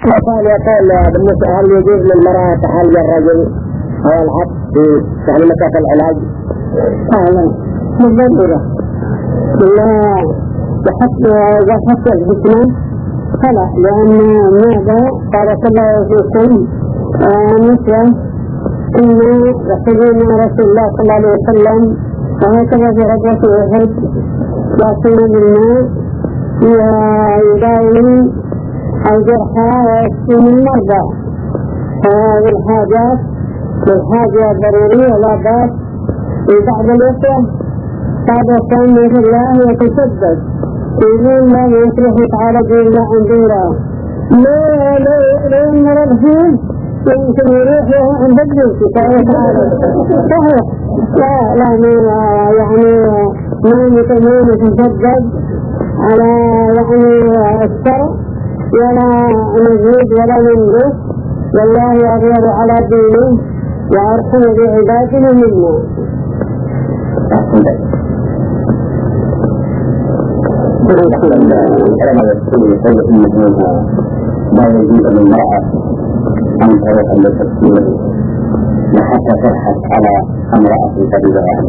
وكان يقول بالنسبة هل يجوز للمرأة تحلي الرجل أو العبد في يعني مسافة العلاج؟ فعلا بالضرورة لا يحط الحكمة فلا، لأن ماذا قال صلى الله عليه وسلم مثل إن يقولون رسول الله صلى الله عليه وسلم وهكذا في غزوة أحد يأتون بالماء ويداوي الجرحى ويشفون المرضى، فهذه الحاجات والحاجة ضرورية لا بأس. وبعض الأخوة بعد كان في الله يتشدد يقول لا يصلح يتعالج إلا عن دورة لا يمرض فيه يمكن يروح عند الجنس فيتعالج صحيح. لا يعني ما يتشدد على يعني الشرع ولا مزيد ولا منقص، والله أغير على دينه وأرحم بعباده منا. كما يقول إنه لا يجوز للمرأة أن تروح للتسكين حتى تبحث على امرأة طبيبة.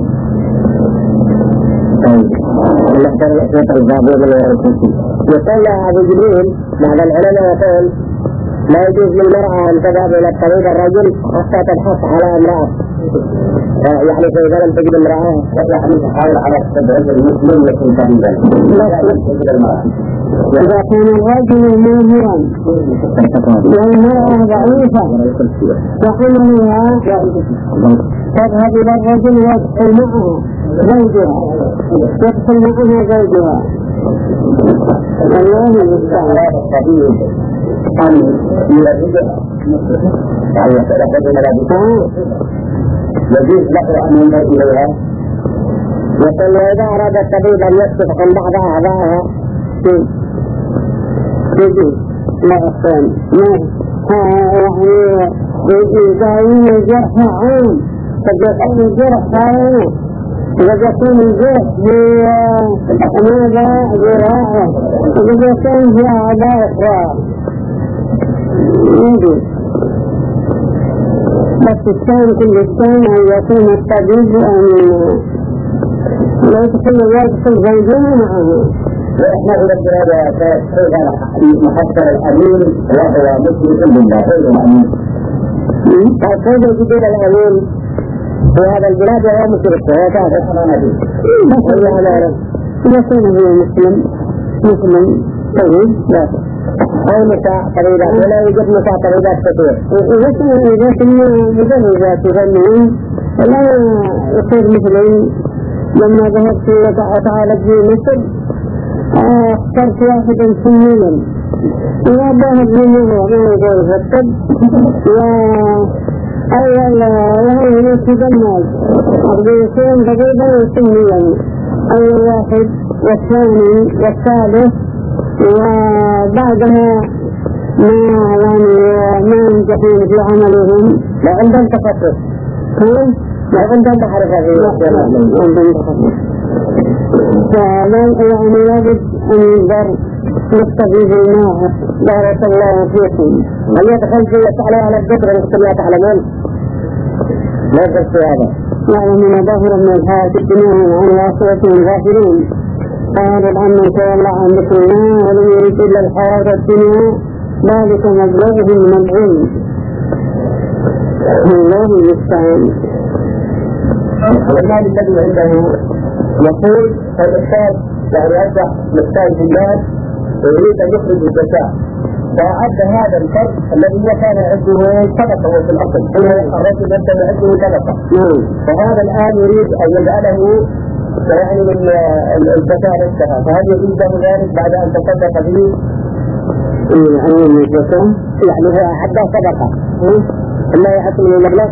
يقول أبو جبريل بعض العلماء يقول لا يجوز للمرأة أن تذهب إلى الطبيب الرجل حتى تبحث على امرأة، يعني فإذا لم تجد امرأة يعني تحاول على التبعيد المسلم يكون طبيبا لا تجد المرأة. إذا كان الرجل ماهرا والمرأة ضعيفة فحملها تذهب إلى الرجل ويدخل معها زوجها الله المستعان. أن يلزجها يعني يتلقى ملابسها يجوز له أن ينظر إليها. يقول إذا أراد الطبيب أن يكشف عن بعض أعضائها يجوز لا أحسن يعني إذا الجرح عام قد يكون الجرح عام قد يكون الجرح ماذا جراحة قد يكون في أعضاء أخرى يجوز، بس الثاني كل الثاني أن يكون الطبيب أمينا لا يدخل زوجها معه. وإحنا أذكر هذا محصر الأمين وهو مسلم بالله غير مأمين. فكيف يجدون الأمين في هذا البلاد وهو مشرك وهو كافر؟ والله لا أعلم. يكون هو مسلم طيب لا أو نساء طبيبات ولا يوجد نساء طبيبات كثير. إذا كنا مدرجات يغنون ولا يصير مثلين. لما ذهبت وتعالج في مصر اخترت واحدا سنينا وذهب منه وما يجوز الطب وهو ينسب الناس أرضيتين طبيبا سنيا أول واحد والثاني والثالث، وبعدها ما ينجحون في عملهم لا عندهم تخصص لا عندهم معرفة فلا يعني يجب أن ينظر نستفيد الماء بارك الله فيكم. هل يدخل في يسألوا على الذكر أنتم لا تعلمون؟ لا يدخل في هذا يعلمون ظاهرا من الحياة الدنيا عن الآخرة غافلون. قال الآن من تولى عن ذكر الله ولم يرد إلا الحياة الدنيا ذلك مبلغه من العلم. الله المستعان. والمال الذي عنده يقول الأستاذ يعني أصبح مستعد بالله ويريد أن يخرج الزكاة، فأعد هذا الفرد الذي كان عنده صدقة في الأصل، الرجل يبدأ عنده صدقة، فهذا الآن يريد أن يجعله يعني من الزكاة نفسها، فهل يجوز له ذلك بعد أن تصدق به؟ يعني هو أعد صدقة إلا يحصل من المبلغ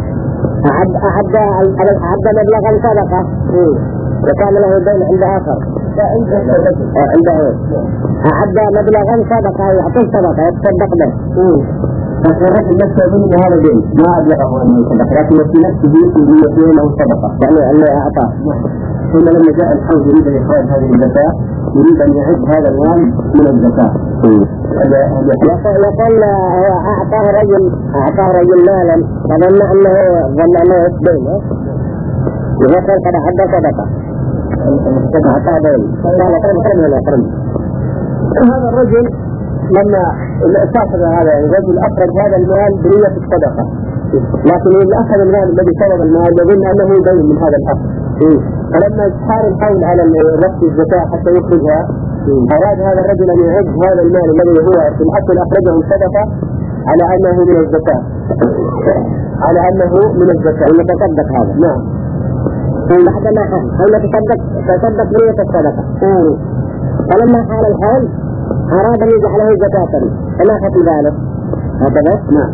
أعد مبلغا صدقة وكان له دين عند آخر عنده أعد مبلغا صدقة يعطيه صدقة يتصدق به فالرجل نفسه يظن هذا الدين ما أبلغه أن يصدق، لكن في نفسه يكون له صدقة يعني أنه أعطاه. ثم لما جاء الحوض يريد أن يخرج هذه الزكاة يريد أن يعد هذا المال من الزكاة يقول هو أعطاه رجل مالا فظن أنه يسدينه يقول قد أعد صدقة أعطاه دين قال هذا الرجل لما صاحب هذا الرجل أخرج هذا المال بنية الصدقة، لكن إذا أخذ المال الذي طلب المال يظن أنه دين من هذا الأخ، فلما حار الحول على رفع الزكاة حتى يخرجها أراد هذا الرجل أن يعد هذا المال الذي هو في الأصل أخرجه الصدقة على أنه من الزكاة، على أنه من الزكاة يتصدق هذا. نعم. بعدما تصدق بنية الصدقة فلما حال الحول أراد أن يجعله زكاة فما خطي ذلك هكذا؟ نعم.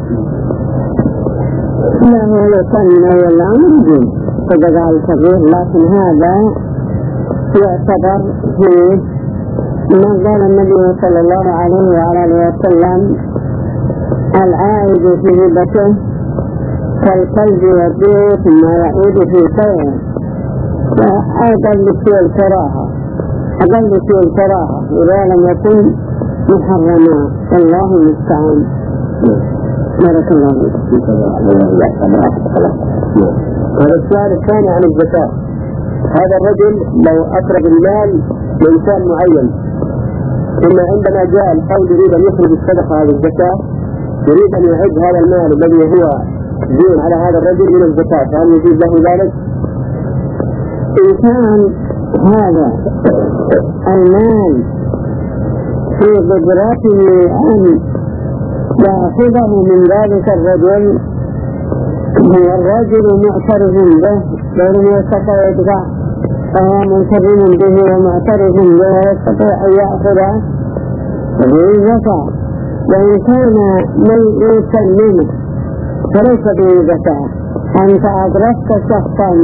لا هو كان من أول الأمر صدق الكبير، لكن هذا يعتبر فيه ما قال النبي صلى الله عليه وعلى آله وسلم العائد في هبته كالكلب يبيع ثم يعود في سوء، فأقل شيء الكراهة إذا لم يكن محرما. الله المستعان. بارك الله فيك. هذا السؤال الثاني عن الزكاة. هذا الرجل لو أخرج المال لإنسان معين، ثم عندما جاء الحول يريد أن يخرج الصدقة هذه الزكاة، يريد أن يعد هذا المال الذي هو دين على هذا الرجل من الزكاة، فهل يجوز له ذلك؟ إن كان هذا المال في قدرته أن يأخذه من ذلك الرجل والرجل معترف به غير يستطيع يدفع، فهو منكرم به ومعترف به يستطيع أن يأخذه بزكاة. وإن كان ميتا منه فليس بزكاة. أنت أدركت شخصا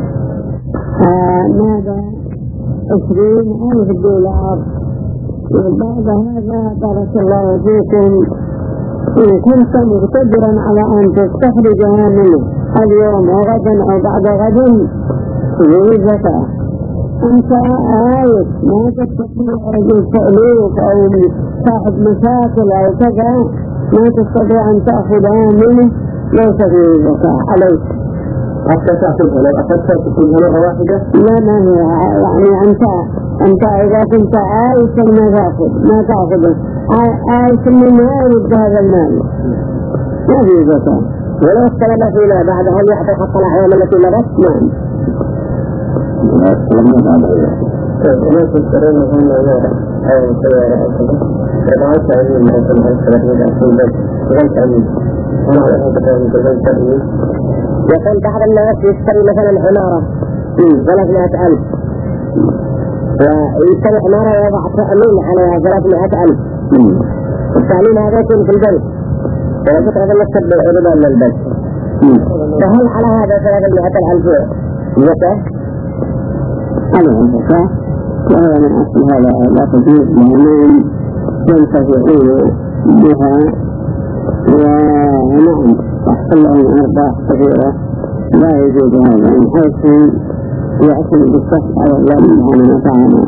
ماذا 20,000 دولار، وبعد هذا بارك الله فيكم إن كنت مقتدرا على أن تستخرجها منه اليوم وغدا أو بعد غد بزكاة. أنت آية ما تستطيع رجل تأليف أو صاحب مشاكل أو كذا ما تستطيع أن تأخذها منه، ليس فيه زكاة عليك حتى تأخذها. لو أخذتها تكون مرة واحدة؟ لا، ما هي يعني أنت إذا كنت عايشا ما تأخذه، عايشا من يرد هذا المال ما فيه زكاة. ولو استلم فيما بعد هل يعطي حق الأعوام التي مرت؟ نعم. لا تسترون هم أمارة أو سيارة أو كذا ربعات عمين مثلا هل سلحين أحسن بس غلط عمين هنا أنه تكون كذلك عمين. يقول بعض الناس يشتري مثلا عمارة 300,000 ويشتري عمارة ويضع تأمين على 300,000 التأمين هذا يكون في البنك وفترة المكتب ربا من البنك، فهل على هذا 300,000 زكاة؟ على الزكاة وهو من أصل هذا لا تجوز لأنهم ينتفعون بها ونعم تحصل لهم أرباح كثيرة. لا يجوز هذا من حيث يأكل بالشخص على الله سبحانه وتعالى.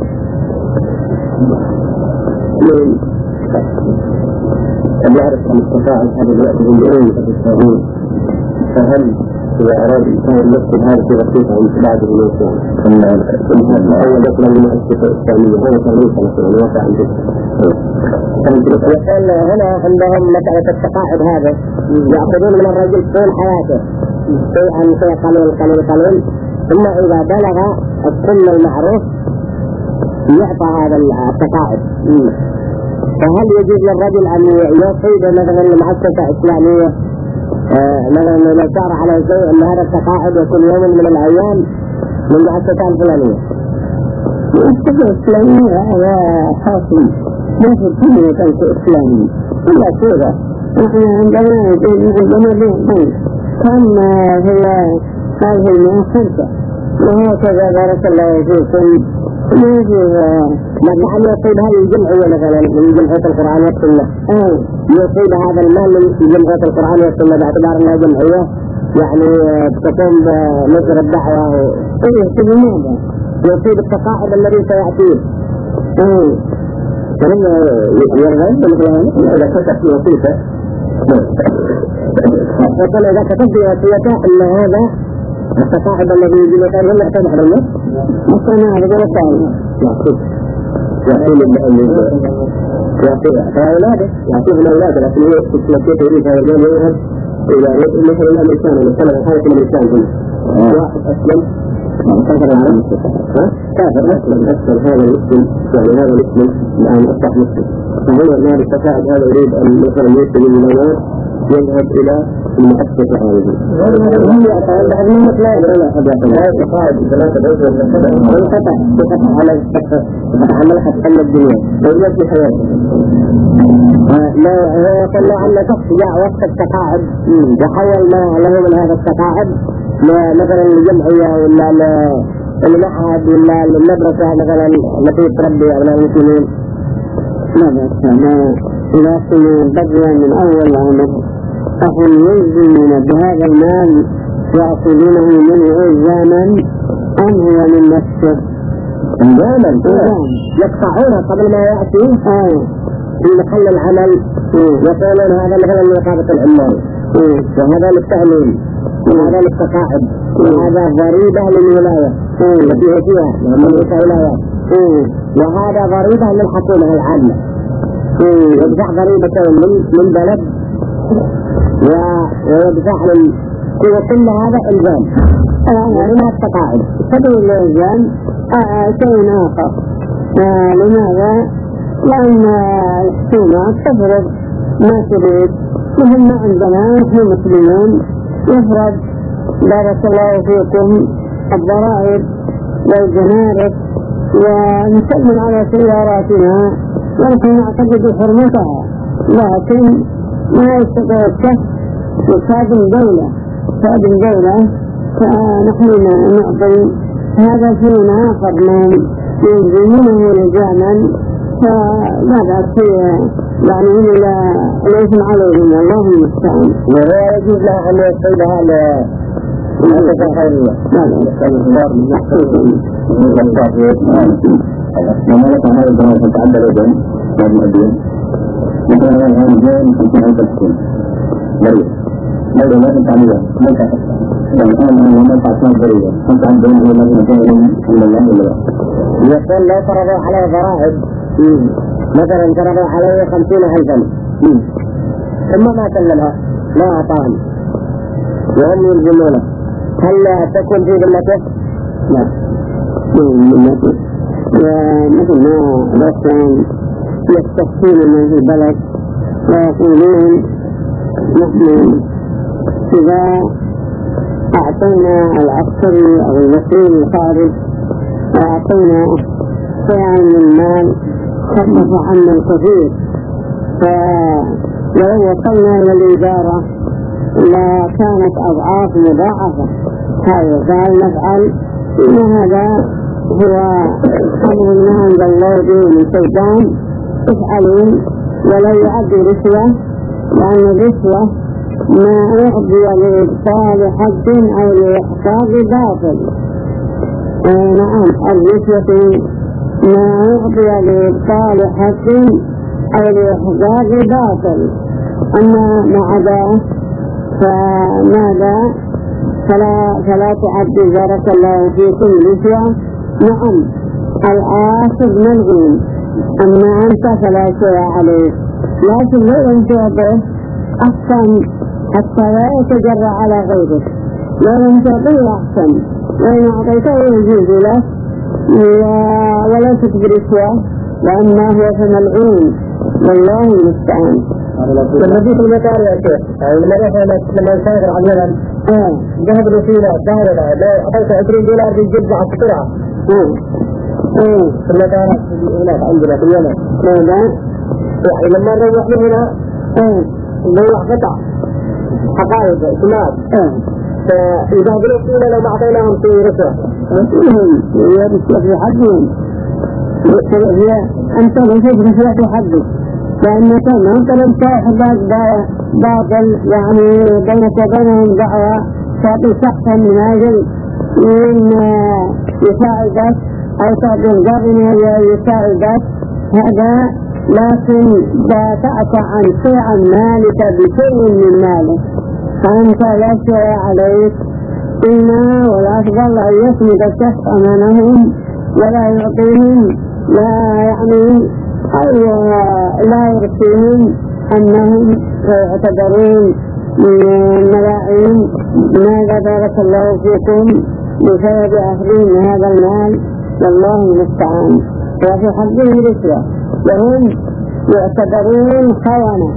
أن يعرف المستطاع هذا الوقت بالعلم في التغيير، فهل إذا أراد الإنسان يكتب هذا في رصيدة عن بعد الموت أول يطلع من المؤسسة الإسلامية هو تغيير مثلا الواقع عن يقول هنا عندهم مسألة التقاعد هذا يأخذون من الرجل طول حياته شيئا قليل ثم إذا بلغ السن المعروف يعطى هذا التقاعد. فهل يجوز للرجل أن يصيد مثلا لمؤسسة إسلامية مثلا لو صار على شيء أن هذا التقاعد يكون يوم من الأيام من مؤسسة الفلانية؟ مؤسسة إسلامية هذا حاصل ما في الدنيا كانت إسلامية إلا كذا. نحن عندنا بنك كان هي هذه المؤسسة وهكذا بارك الله فيكم. لما أن يصيب هذه الجمعية مثلا من جمعية القرآن والسنة يصيب هذا المال من جمعية القرآن والسنة باعتبار أنها جمعية يعني تقوم بنشر الدعوة لماذا؟ يصيب التقاعد الذي سيأتيه فهم يرغب بالغلام إذا كتب في وثيقة وقال إذا كتب في وثيقة أن هذا التصاحب الذي يجب أن يكون محتاج حرمه مصنع هذا الصالح فأولاده يعطيه الأولاد لكن هو الوثيقة يريد هذا الجانب يذهب إلى مثل الأمريكان المسلم حالة الأمريكان هنا واحد أسلم كافر العالم كافر أسلم هذا المسلم يعني هذا المسلم الآن أصبح مسلم فهنا النار التصاعد هذا يريد أن مثلا يسلم من النار يذهب إلى المؤسسة الخارجية. هي أقول لأنه لا أحد يقول لا يتصاعد ثلاثة أشهر وانقطع بقطع على الفتح عملها تحل الدنيا ويجب في حياته. لا هو يقول له أن شخص جاء وقت التقاعد وحول ما له من هذا التقاعد مثلا الجمعية ولا المعهد ولا المدرسة مثلا التي تربي أبناء المسلمين. ماذا كان إذا كنا بدأ من أول العمر فهم يلزمون بهذا المال يأخذونه منه إلزاما أم هو من نفسه؟ إلزاما يقطعونه قبل ما يأتي في محل العمل يقولون هذا مثلا لإقامة العمال وهذا للتأمين وهذا للتقاعد وهذا ضريبة للولاية التي هي فيها مملكة ولايات وهذا ضريبة للحكومة العامة يدفع ضريبة من بلد ويدفع كل هذا إلزام ومنها التقاعد سبيل الإلزام شيء آخر. لماذا؟ لأن الحكومة تفرض ما تريد مهم عندنا نحن مسلمون يفرض بارك الله فيكم الضرائب والجمارك ونسلم على سياراتنا ونحن نعتقد حرمتها لكن ما يستطيع الشخص يخادم دولة فنحن نعطي هذا شيء آخر من يلزمونه لزاما فماذا يعني ليس عليهم الله المستعان. وهو يجوز له أن يصيبها للمؤسسة الخيرية. لما لك هذا الجمال فتعدى لدن بعد الدين مثلا هذا الجان 50,000 مريض لا تتعليها ما تعرف الآن أنا ما تعرفنا بريدة أنت عندهم هو مثلا كان الله ولا يقول لو فرضوا عليه ضرائب مثلا فرضوا عليه 50,000 ثم ما سلمها ما أعطاهم وهم يلزمونه هل تكون في ذمته؟ لا ذمته ومثل ما الأخوان يستحسين من في البلد ويقولون نحن إذا أعطينا العسكري أو الوكيل الخارج وأعطينا شيئا من المال خفف عنا الكثير فلو وصلنا إلى الإدارة لكانت أضعاف مضاعفة هذا فهل نفعل إن هذا هو أمر ما عند الله به من سلطان افعلوا ولا يؤدي رشوة لأن الرشوة ما يقضي لإبطال حد أو لإحقاق باطل. نعم الرشوة ما يقضي لإبطال حد أو لإحقاق باطل أما ما عدا فماذا فلا تعد بارك الله فيكم رشوة. نعم الآخذ ملغون أما أنت فلا شيء عليك لكن لو لم تعطه أحسن حتى لا يتجرى على غيرك لو لم تعطه أحسن وإن أعطيته يجوز له ولا تكبرشوه وأما هو فملعون والله المستعان. النبي في المطار يا شيخ لما يسافر على اليمن ذهب الوسيلة ظهر له أعطيته 20 دولار بالجد على السرعة في المطارات هناك عندنا في اليمن يعني لما نروح من هنا نروح قطع حقائق سمات فإذا بالوسيلة لو ما أعطيناهم في رشوة في حدهم أنت ليس في حدك لأنك ما طلبت حبات باطل يعني بينك وبينهم دعوة تعطي شخصا من أجل من يساعدك أو تعطي القرن يساعدك هذا لكن دافعت عن عن مالك بشيء من ماله فأنت لا شيء عليك إلا والأفضل أن يصمد الشخص أمامهم ولا يعطيهم لا يعني أو لا يرسلهم أنهم يعتبرون ملاعين ماذا بارك الله فيكم بسبب أخذهم هذا المال والله المستعان. وفي حقهم رشوة وهم يعتبرون خونة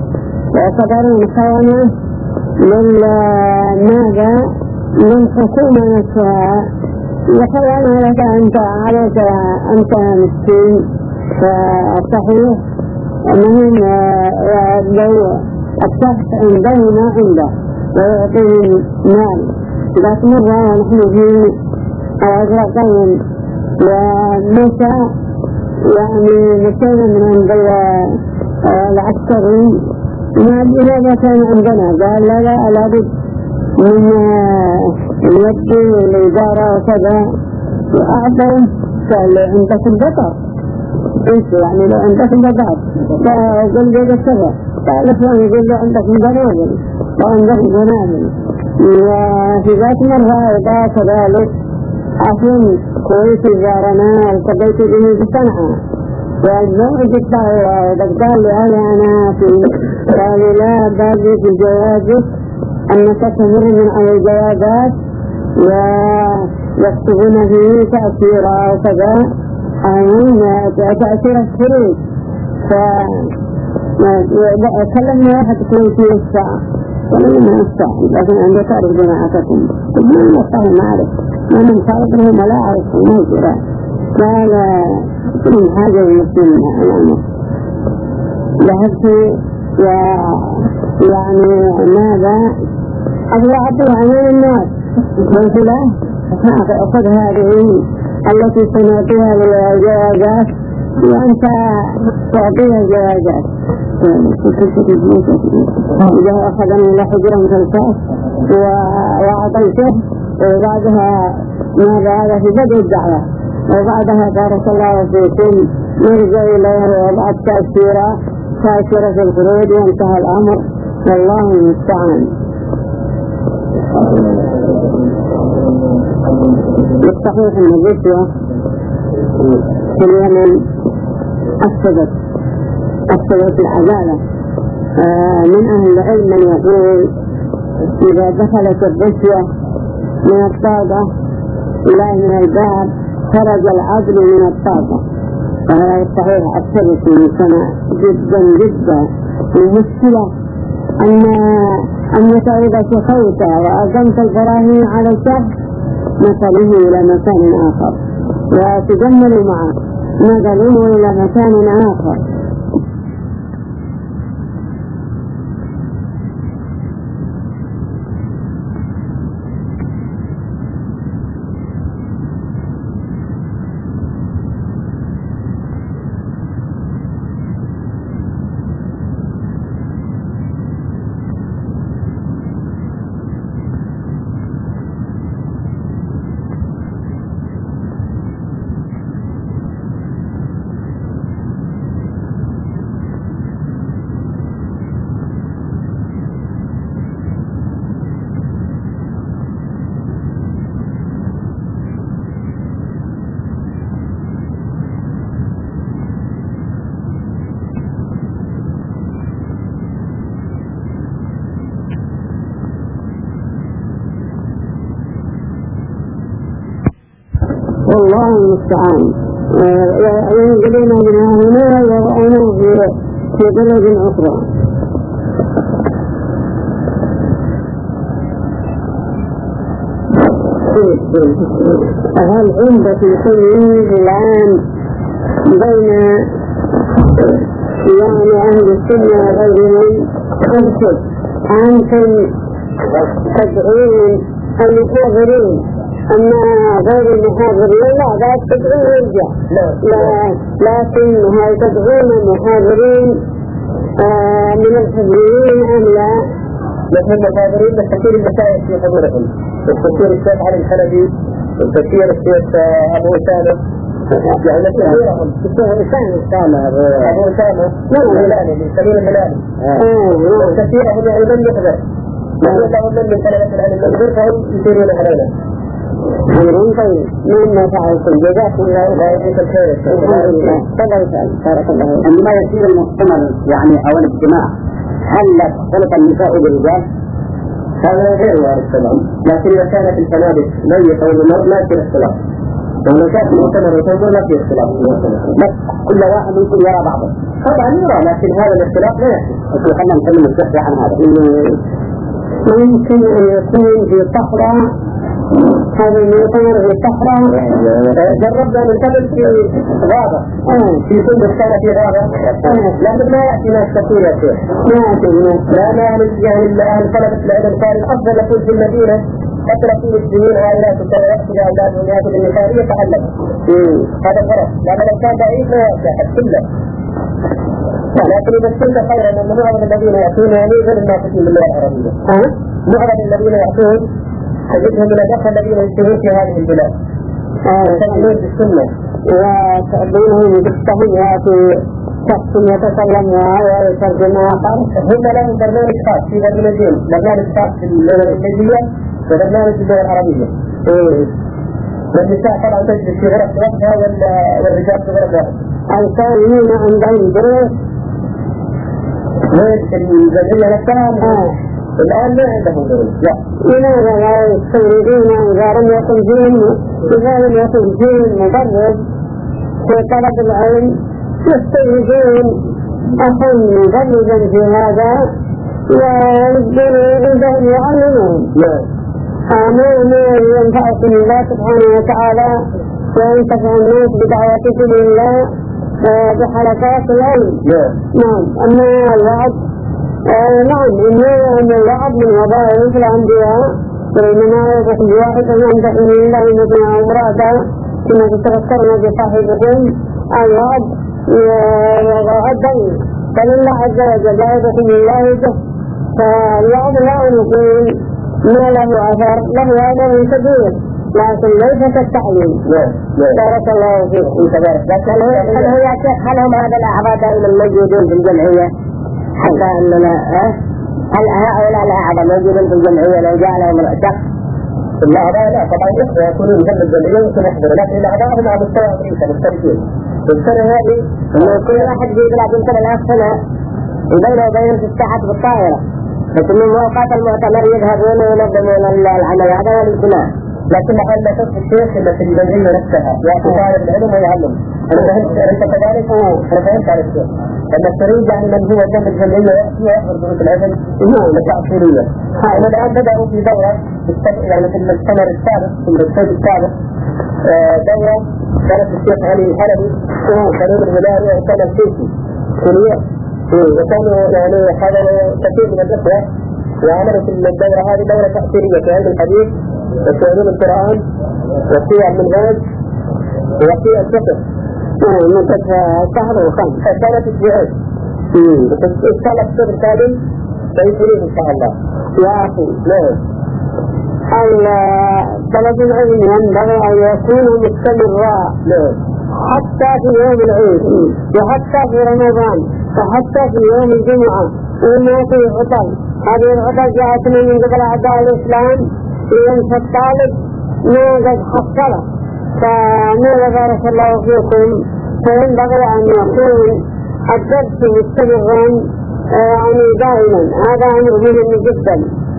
ماذا للحكومة نفسها وخونة لك أنت عليك أنت مسكين. فصحيح أنهم لو الشخص عنده ما عنده ويعطيهم مال ذات مرة ونحن في أزرقين ومشى يعني مشينا من عند العسكري ماذا كان عندنا قال لا لابد من يبدي الإدارة وكذا وأعطوا قال عندك البطر انت يعني لو عندك البطر فقل لي كذا قال فلان يقول له عندك مبنابل وعندك مبنابل. وفي ذات مرة إذا كذلك أصلا كويس زارنا التقيت به بصنعاء والموعد الطاوة وقال لي أنا قال لا باقي في جوازك أنك تمر من على الجوازات ويكتبون فيه تأثيرا وكذا تأثير الخروج. كلمنا واحد كويسي الساعة كلمنا الساعة لكن عندي تعرف جماعتكم ما نفهم نعرف ما من صارتهم ولا أعرف موجرة قال كل حاجة المسلمين أنا ذهبت يعني ماذا أطلع أمام الناس قلت له أخذ هذه التي سنعطيها للجوازات وأنت تعطيها الجوازات. إذا أخذني إلى حجرة مسلسات وأعطيته وبعدها ماذا هذا في بدء الدعوة وبعدها بارك الله فيكم نرجع إليه وبعد تأثيرة الخروج وانتهى الأمر والله المستعان. الصحيح أن الرشوة في اليمن أفسدت العدالة. من أهل العلم من يقول إذا دخلت الرشوة من الطاقة لا من الباب خرج العدل من الطاقة. فهذا الصحيح أفسدت المجتمع جدا. المشكلة أنك إذا شخوت وأقمت البراهين على الشخص نقله إلى مكان آخر وتجمل معه نقله إلى مكان آخر. والله المستعان. ينقلون بنا هنا ويرعونه في بلد أخرى. هل عندك تمييز الآن بين يعني أهل السنة وغيرهم؟ أنتم تدعون المحاضرين أما غير المحاضرين لا لا تدعون يرجع لكن هل تدعون المحاضرين من الحضورين أم لا؟ نحن المحاضرين نستطيع المسائل في حضورهم، التفسير الشيخ علي الحلبي، التفسير الشيخ أبو أسامة، يعني كثيرهم أبو أسامة الميلاني سليم الميلاني كثيرهم يعني من يحضر من لهم من طلبة العلم المنذر فهم يسيرون علينا. طيب مما فعلتم جزاكم الله يعطيك الخير. بارك الله. عندما يصير المؤتمر يعني أو الاجتماع هل تختلط النساء بالرجال؟ هذا غير وارد طبعا، لكن إذا كانت الفنادق ميتة والمرء ما يصير اختلاط. ولو كانت المؤتمر والتنظر ما في اختلاط، بس كل واحد يمكن يرى بعضه. طبعا يرى، لكن هذا الاختلاط لا يحصل. خلينا نتكلم الشيخ عن هذا. ممكن أن يكون في صحراء، هذا المؤتمر في صحراء. جربنا من قبل في غابة، في فندق كان في غابة، لكن ما يأتي ناس كثير يا شيخ. ما يأتي ناس. لأن أهل طلبة العلم كان الأفضل يكون في المدينة حتى في السنين عائلات ويأتي أولادهم يأتي بالنساء يتعلم. هذا الغرض، لأن لو كان بعيد ما يأتي أحد كله. لكن إذا كنت خيرا أن معظم الذين يأتون يعني غير الناطقين باللغة العربية. معظم الذين يأتون تجدهم من الأخوة الذين يشتغلون في هذه البلاد. يستعملون بالسنة وتعبونهم بالتهيئة في شخص يتكلم ويترجمها. هم لهم برنامج خاص في برنامجين، برنامج خاص في اللغة الإنجليزية وبرنامج باللغة العربية. والنساء طبعا تجلس في غرف وحدها والرجال في غرف واحد. القائمين عندهم دروس في الجمعية نفسها الآن ما عندهم دروس. لا. لماذا لا يستوردون إذا لم يكن فيهم مدرس في طلب العلم، يستوردون أخا مدرسا في هذا ويجبرون عندهم يعلمون. ما ينفعكم الله سبحانه وتعالى وينتفع الناس بدعوتكم الله بحركات العلم. نعم. أما الوعد نعم إن الوعد من وظائف الأنبياء، وإنما يقول واحد أن ينتقل الله مثل أمرادا كما تتذكرون بصاحبكم الوعد وعدني، بل الله عز وجل لا يقول الله به. فالوعد لا نقول ما له أثر، له أثر كبير لكن ليس كالتعليم. بارك الله فيك. هل هم هذا الأعضاء دائما موجودون في الجمعية؟ حتى أننا هل هؤلاء الأعضاء موجودون في الجمعية لو جاء لهم شخص؟ الأعضاء لا طبعا يكونون جنب الجمعية يمكن يحضروا، لكن الأعضاء هم على مستوى أمريكا مشتركين. السنة هذه كل واحد يطلع يمكن الآن سنة وبينه وبين في الساعات بالطائرة، لكن من أوقات المؤتمر يذهبون وينظمون العمل هذا والاجتماع. لكن محل ما تصف الشيخ إلا في الجمعية نفسها يأتي طالب العلم ويعلم. أنا فهمت أنت كذلك؟ أنا فهمت على الشيخ. لما تريد يعني من هو جنب الجمعية يأتي ويحضر دروس العلم التأثيرية. هم الآن بدأوا في دورة يعني في المؤتمر السابق في الرسول السابق دورة كانت الشيخ علي الحلبي وكريم الهلالي وأسامة السيسي كلية، وكانوا يعني حضروا كثير من الإخوة وعملوا في الدورة هذه دورة تأثيرية في علم الحديث وفي علوم القرآن وفي المنهاج وفي الفقه. مدة شهر وخمس كانت اسبوعين. إن شاء الله الشهر القادم سيكونون إن شاء الله. يا أخي طلب العلم ينبغي أن يكون مستمرا حتى في يوم العيد وحتى في رمضان وحتى في يوم الجمعة، وما في عطل. هذه العطل جاءتنا من قبل أعداء الإسلام لينسى الطالب ما قد حصله. فماذا بارك الله فيكم، فينبغي أن يكون الدرس مستمرا يعني دائما. هذا أمر مهم جدا.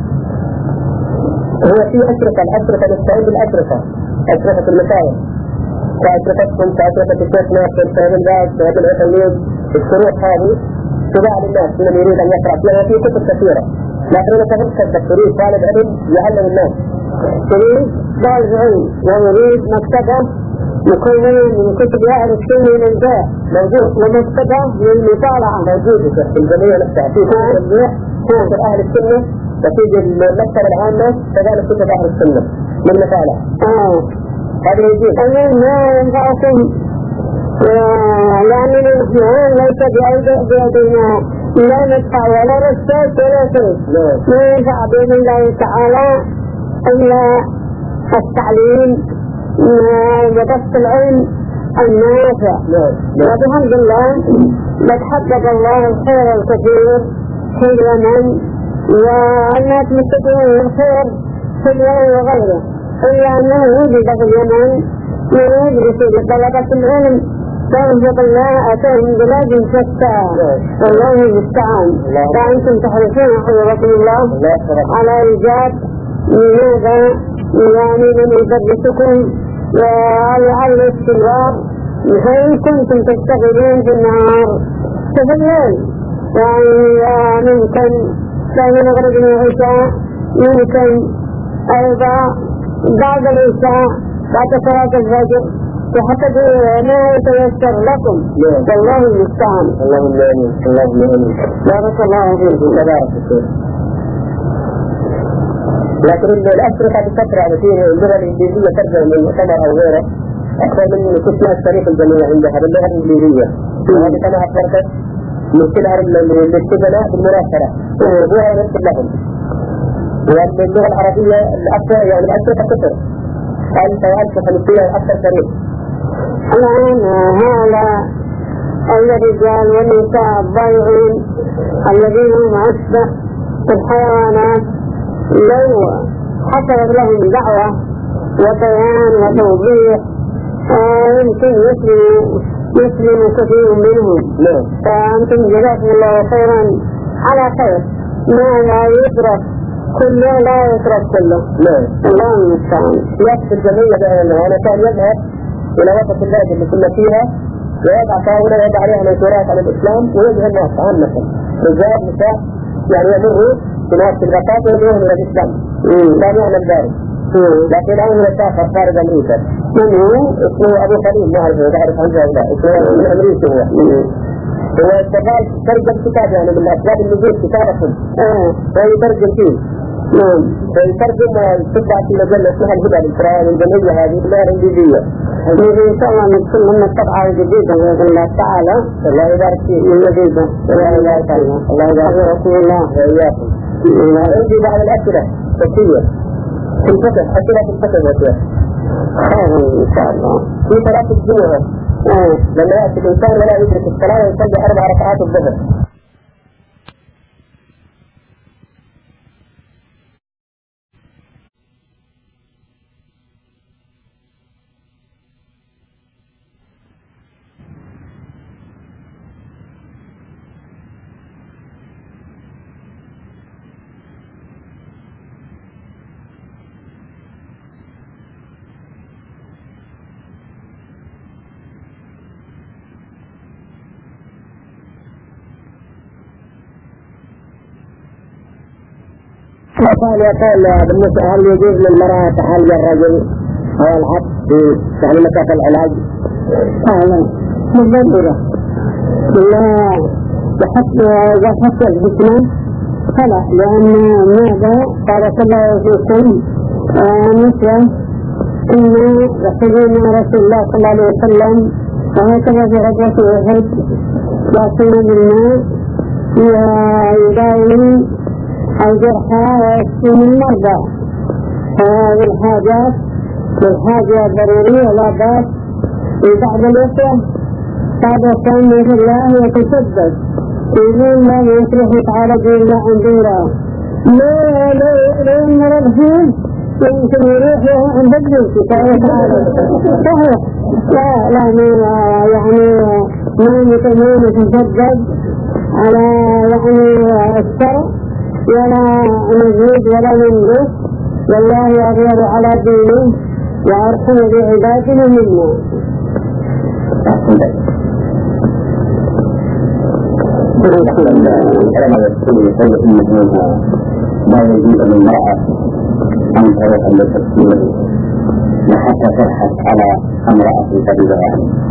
هو في الأشرطة نستعين بالأشرطة، أشرطة المشايخ كأشرطتكم كأشرطة الشيخ ناصر كأبن الباز كأبن العثمين. الشروط هذه تباع للناس من يريد أن يقرأ فيها في كتب كثيرة، لكن أنا فهمت تريد طالب علم يعلم الناس، تريد طالب علم ويريد مكتبة مكونة من كتب أهل السنة والجماعة موجود، ومكتبة للمطالعة موجودة في الجمعية نفسها في كتب أهل السنة وتوجد المكتبة العامة كذلك كتب أهل السنة للمطالعة. هذا يجوز. أنا ما ينفعكم لأننا نحن ليس بأيدينا لا ندفع ولا رشاد ولا شيء. ما ينفع بإذن الله تعالى إلا التعليم وبسط العلم النافع. وبحمد الله قد حقق الله الخير الكثير في اليمن، والناس مستقيمون الخير في اليمن وغيره، إلا أنه وجد في اليمن من يدرس بطلبة العلم فيرزق الله أتاهم بلاد شتى، والله المستعان. فأنتم تحرصون حفظكم الله على إيجاد لماذا يعني من يدرسكم وعلى الاستمرار، فإن كنتم تشتغلون في النهار ففي الليل يعني ممكن كان مغرب العشاء، يمكن أيضا بعد العشاء بعد صلاة الفجر، وحسب ما يتيسر لكم، والله المستعان. اللهم آمين. اللهم آمين. بارك الله فيكم. تبارك الله. لكن الأسرة بفترة في اللغة الإنجليزية ترجع من مؤتمر أو غيره أكثر من كتلة التاريخ الجميع عندها باللغة الإنجليزية. وهذه كما أخبرت مشكلة الاستثناء بالمراسلة وهو نفس لهم. واللغة العربية الأكثر يعني الأسرة كثر 1500 أكثر تاريخ. الآن هذا الرجال والنساء الضائعين الذين هم أشبه الحيوانات لو حصلت لهم دعوة وبيان وتوضيح يمكن يسلم كثير منهم. فأنتم جزاكم الله خيرا على خير. ما لا يترك كله لا يترك كله. الله المستعان. يكفي الجميع بأنه أنا كان يذهب إلى وسط البلد اللي كنا فيها ويضع طاولة ويضع عليها منشورات عن الإسلام ويجهل الناس عامة رجال نساء يعني يمروا بناس الغطاء ويجهلون إلى الإسلام. لا يعلم ذلك. لكن الآن يسافر خارج أمريكا. من هو؟ اسمه أبو خليل، ما أعرف عنه ولا اسمه من أمريكا هو اشتغل ترجم كتاب يعني من أسباب النزول كتابكم ويترجم فيه. فيترجم تبع في مجلة اسمها الهدى الإسرائيلية الجمهورية هذه باللغة الإنجليزية. إن شاء الله ندخل من الطبعة الجديدة بإذن الله تعالى. الله يبارك فيك. من جديدة. الله يبارك فيك. الله يبارك فيك. الله وإياكم. عندي بعض الأسئلة فكية في الفقه، أسئلة في الفقه والسياسة. خير إن شاء الله. في صلاة الجمعة لما يأتي الإنسان ولا يدرك الصلاة ويصلي 4 ركعات الظهر. وقال يقول بالنسبة هل يجوز للمرأة تحلي الرجل أو العبد في يعني مسافة العلاج؟ فعلا مبادرة لا يحط الحكمة فلا، لأن ماذا بارك الله فيكم نسوة كنا يحفظون رسول الله صلى الله عليه وسلم وهكذا في غزوة أحد يأتون بالماء ويداوون الجرحى ويشفون المرضى. هذه الحاجات والحاجة ضرورية لا بأس. بعض الأخوة هذا كان من الله يتشدد يقول لا يصلح يتعالج إلا عن دورة لا يمر الحين يمكن يروح عند الجنس فيتعالج صحيح. لا يعني ما يتشدد على يعني الشرع ولا نزيد ولا ننقص، والله أغير على دينه وأرحم بعباده منا. ما يجوز للمرأة أن تروح للتفكير وحتى تبحث على امرأة تبدها.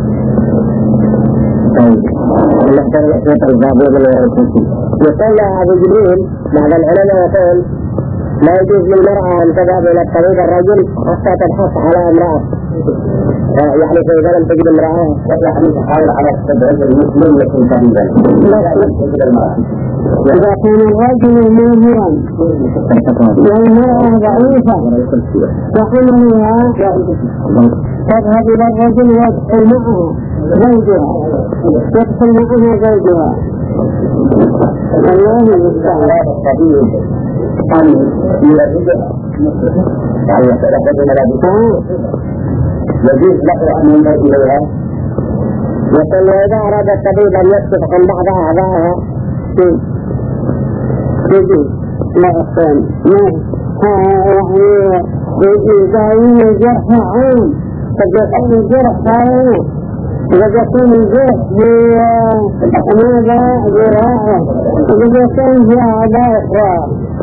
يقول أبو جبريل بعض العلماء يقول لا يجوز للمرأة أن تذهب إلى الطبيب الرجل حتى تبحث على امرأة يعني فإذا لم تجد امرأة يعني تحاول على تبعيد المسلم يكون طبيبا لا تجد المرأة. إذا كان الرجل ماهرا والمرأة ضعيفة وحملها تذهب إلى الرجل ويدخل معها زوجها الله المستعان. الطبيب أن يرد يعني يتلقى ملابسه يجوز له أن ينظر إليها. يقول إذا أراد الطبيب أن يكشف عن بعض أعضائها يجوز لا أحسن يعني إذا الجرح عام قد يكون الجرح عام قد يكون الجرح ماذا جراحة قد يكون في أعضاء أخرى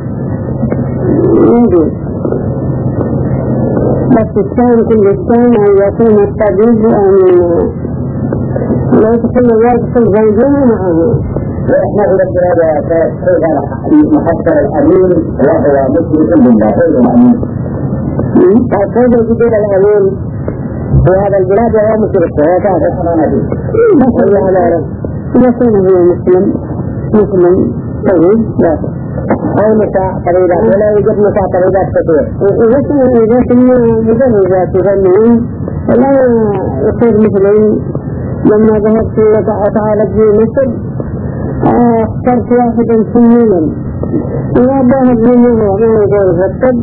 يجوز بس الثاني كل الثاني أن يكون الطبيب أمينا لا يدخل زوجها معه. وإحنا إذا هذا محصر الأمين وهو مسلم بالله غير الأمين. فكيف يجدون الأمين في هذا البلاد وهو مشرك وهو كافر؟ يكون هو مسلم طبيب أو نساء طبيبات ولا يوجد نساء طبيبات كثير. إذا كنا مدرجات يغنون لا يصير مثلي لما ذهبت وتعالج في مصر اخترت واحدا سنينا وذهب منه وما يقول الطب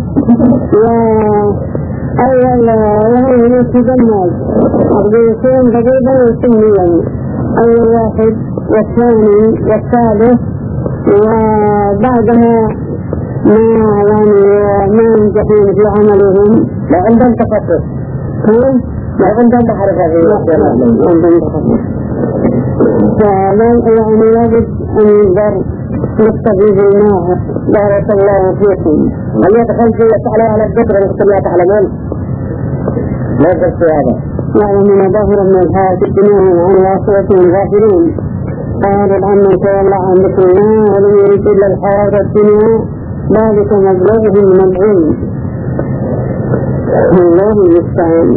وهو ينسب الناس أرضيتين طبيبا سنيا أول واحد والثاني والثالث وبعدها ما ينجحون في عملهم لا عندهم تخصص لا عندهم معرفة فلا يعني يجب أن ينظر للطبيب الماهر بارك الله فيكم. هل يدخل في يسأل على الذكر أنتم لا تعلمون؟ ما قلت هذا يعلمون ظاهرا من الحياة الدنيا عن الآخرة الغافلين قال الآن من تولى عن ذكر الله ولم يرد إلا الحياة الدنيا ذلك مبلغهم من العلم. الله المستعان.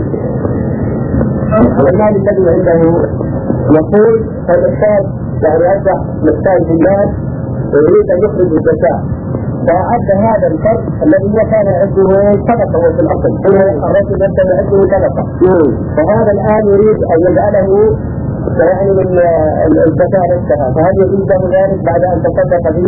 المال الذي عنده يقول الأستاذ يعني يرجع للأستاذ بالله ويريد أن يخرج الزكاة فأعد هذا الفرق الذي كان عنده صدقة في الأصل الرجل كان عنده صدقة فهذا الآن يريد أن يجعله يعني من الزكاة نفسها فهل يجوز له ذلك بعد أن تصدق به؟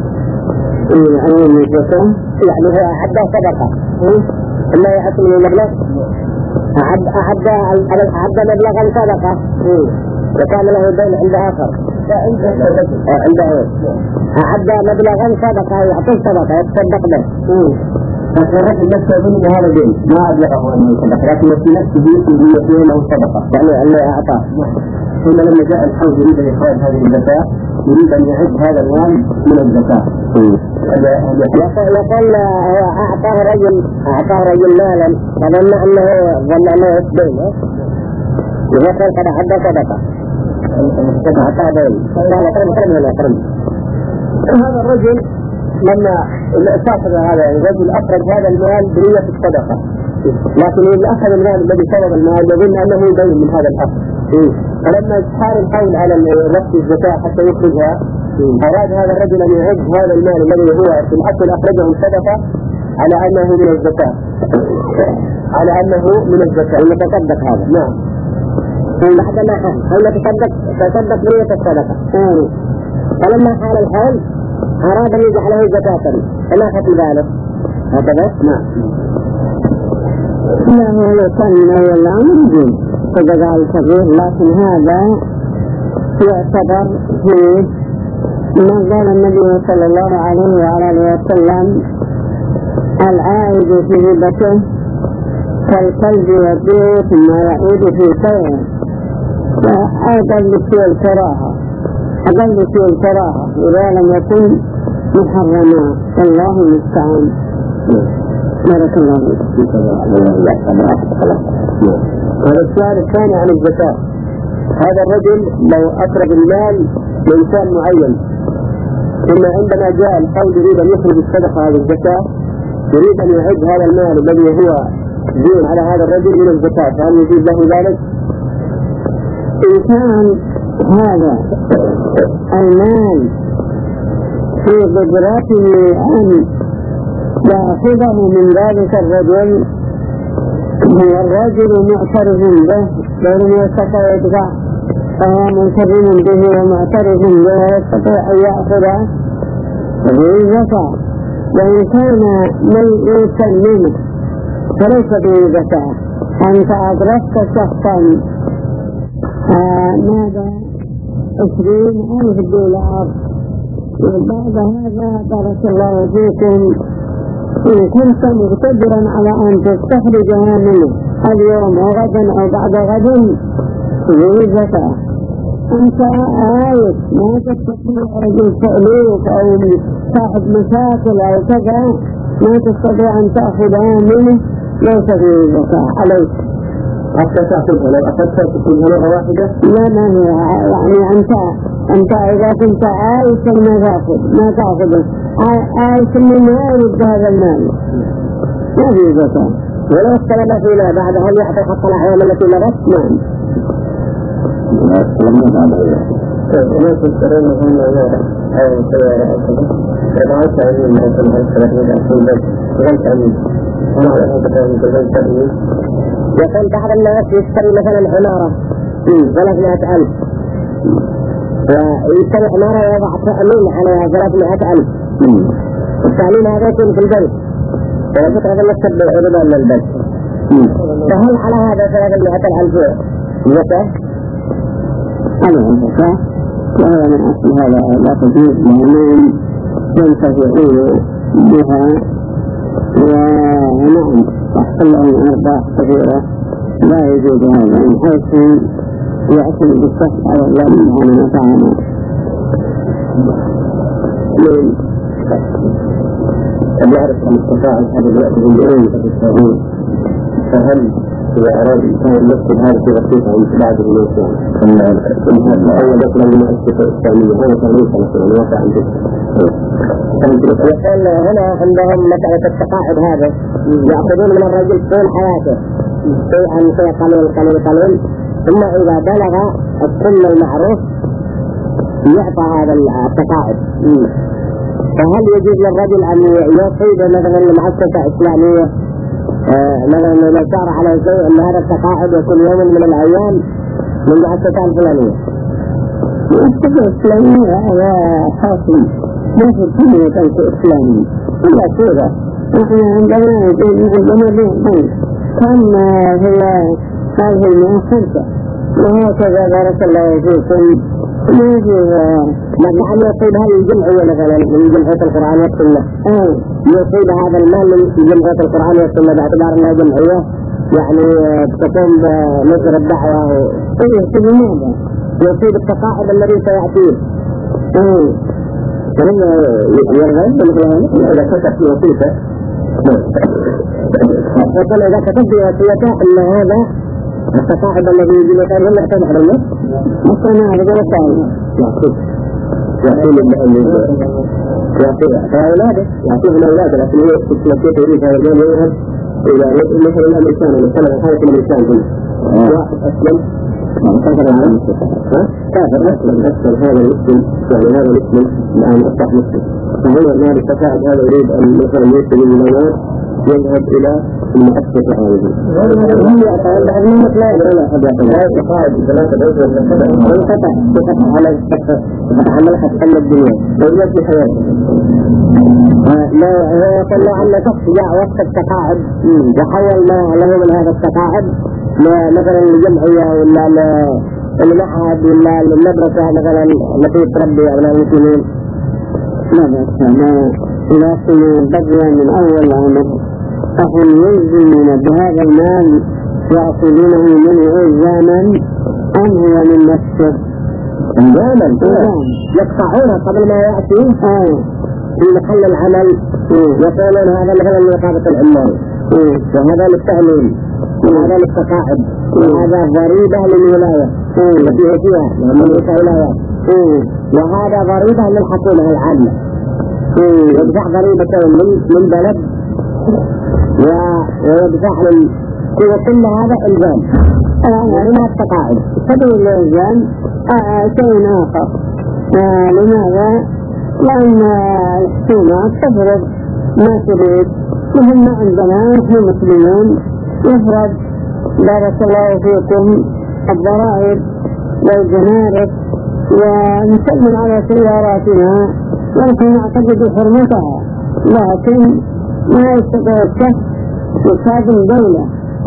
يعني هو أعد صدقة إلا يحصل من المبلغ أعد مبلغا صدقة وكان له دين عند آخر عنده أعد مبلغا صدقة يعطيه صدقة يتصدق به فالرجل نفسه يظن هذا دين ما أبلغه أن يصدق لكن في نفسه يكون له صدقة يعني أنه أعطاه ثم لما جاء الحوض يريد أن يخرج هذه الزكاة يريد أن يعد هذا المال من الزكاة. يقول أعطاه رجل مالا فظن أنه يسدينه يقول قد أعد صدقة أعطاه دين قال أكرم هذا الرجل لما صاحب هذا الرجل أخرج هذا المال بنية الصدقة لكن إذا أخذ المال الذي سبب المال يظن أنه دين من هذا الأخ فلما حار الحول على رفض الزكاة حتى يخرجها أراد هذا الرجل أن يعد هذا المال الذي هو في الأصل أخرجه الصدقة على أنه من الزكاة يتصدق هذا نعم بعدما حال تصدق بنية الصدقة فلما حال الحول أراد أن يجعله زكاة فما حكم ذلك هكذا؟ نعم لا هو كان من أول الأمر صدق الكبير لكن هذا يعتبر فيه ما قال النبي صلى الله عليه وعلى آله وسلم العائد في هبته كالكلب يبيع ثم يعود في سوءه أقل شيء الكراهة إذا لم يكن محرما الله المستعان. بارك الله فيك. والسؤال الثاني عن الزكاة هذا الرجل لو أقرب المال لإنسان معين ثم عندما جاء القول يريد أن يخرج الصدقة هذه الزكاة يريد أن يعد هذا المال الذي هو دين على هذا الرجل من الزكاة، فهل يجيب له ذلك؟ إن كان هذا المال في قدرته أن يأخذه من ذلك الرجل والرجل معترف به غير يستطيع يدفع، فهو منتظم به ومعترف به يستطيع أن يأخذه فيه زكاة. وإن كان ميتا منه فليس به زكاة. أنت أدركت شخصا ماذا 20,000 دولار، وبعد هذا بارك الله فيكم إن كنت مقتدرا على أن تستخرجها منه اليوم أو غدا أو بعد غد فيه زكاة. أنت عايز ما تستطيع رجل تأليف أو صاحب مشاكل أو كذا ما تستطيع أن تأخذها منه ليس فيه زكاة عليك. حتى تأخذها لو أخذتها تكون مرة واحدة؟ لا ما هي يعني أنت إذا كنت عايز ما تأخذه، عايز من يرد هذا المال ما فيه زكاة. ولو اختلف فيما بعد هل يعطي حق الأعوام التي مضت؟ نعم. الناس يشترون هم أو سيارة أو كذا يضعون تأمين مثلا عن 320 بيت غير تأمين ونحن غير تأمين. يقول بعض الناس يشتري مثلا عمارة 300,000 ويشتري عمارة ويضع تأمين عليها 300,000. التأمين هذا يكون في البيت ويفترض أن يكتب بالعربان للبيت، فهل على هذا 300,000 زكاة؟ على الزكاة، وهي من أصل هذا لا تجوز لأنهم ينتفعون بها ونعم تحصل لهم أرباح كثيرة. لا يجوز هذا من حيث يأكل بالصف على الله سبحانه وتعالى. اللي يعرف عن التفاعل هذا الوقت بالجرين فهل إذا أراد الإنسان يكتب هذا في رصيفة بعد الموسم أول مثلا من الأسفة الإسلامية هذا تغليق مثلا واقع عندك. يقول هنا عندهم مسألة التقاعد هذا يأخذون من الرجل طول حياته شيئا قليل ثم إذا بلغ السن المعروف يعطى هذا التقاعد. فهل يجوز للرجل أن يصيد مثلا مؤسسة إسلامية مثلا إذا صار على شيء أن هذا التقاعد يكون يوم من الأيام من المؤسسة الفلانية؟ المؤسسة الإسلامية هذا حاصل ما في الدنيا كانت إسلامية إلا كذا. نحن عندنا بنك كان هي هذه المؤسسة وهكذا بارك الله فيكم. لأن يصيب هذه الجمعية مثلا من جمعية القرآن والسنة يصيب هذا المال من جمعية القرآن والسنة باعتبار أنها جمعية يعني تقوم بنشر الدعوة يصيب التقاعد الذي سيأتيه يرغب مثل هذا إذا كتب في وصيفة فقال إذا كتب في وصيفة أن هذا التقاعد الذي يجب أن يكون يحتاج على الناس مثلا هذا الرسائل يعطيه أولاده يعطيه الأولاد لكن هو التسلسل يريد هذا الجانب يذهب إلى مثل الأمريكان مثلا حالة الأمريكان هنا واحد أسلم كافر العالم كافر أسلم هذا المسلم يعني هذا المسلم الآن أصبح مسلم فهو المال التقاعد هذا يريد أن مثلا يسلم الأولاد يذهب إلى المؤسسة هذه. هم يعطون بعد من مطلع لا أحد يعطون لا يتقاعد 3 أشهر انقطع على عمل حتى الدنيا ويجب في حياته. لا يقول له أن شخص جاء وقت التقاعد وحول ما له من هذا التقاعد مثلا لجمعية ولا المعهد ولا المدرسة مثلا التي تربي أبناء المسلمين. لا بأس إذا كنا بدأ من أول العمر فهم يلزمون بهذا المال يأخذونه منه إلزاما أم هو من نفسه؟ إلزاما يقطعونه قبل ما يأتي في محل العمل يقولون هذا مثلا لإقامة العمال وهذا للتأمين وهذا للتقاعد وهذا ضريبة للولاية التي هي فيها مملكة ولايات وهذا ضريبة للحكومة العامة يدفع ضريبة من بلد ويدفع كل هذا إلزام من التقاعد. سبيل الإلزام شيء آخر. لماذا؟ لأن الحكومات تفرض ما تريد، وهم عندنا نحن مسلمون يفرض بارك الله فيكم الضرائب والجمارك ونسلم على سياراتنا ونحن نعتقد حرمتها، لكن ما يستطيع الشخص يخادم دولة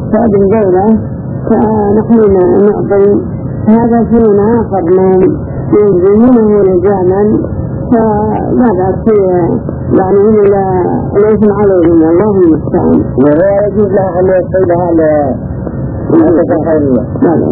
فنحن نعطي هذا شيء آخر من يلزمونه لجاما، فلا بأس يعني ليس عليهم الله المستعان. وهو يجوز له أن يصيدها للخيرية.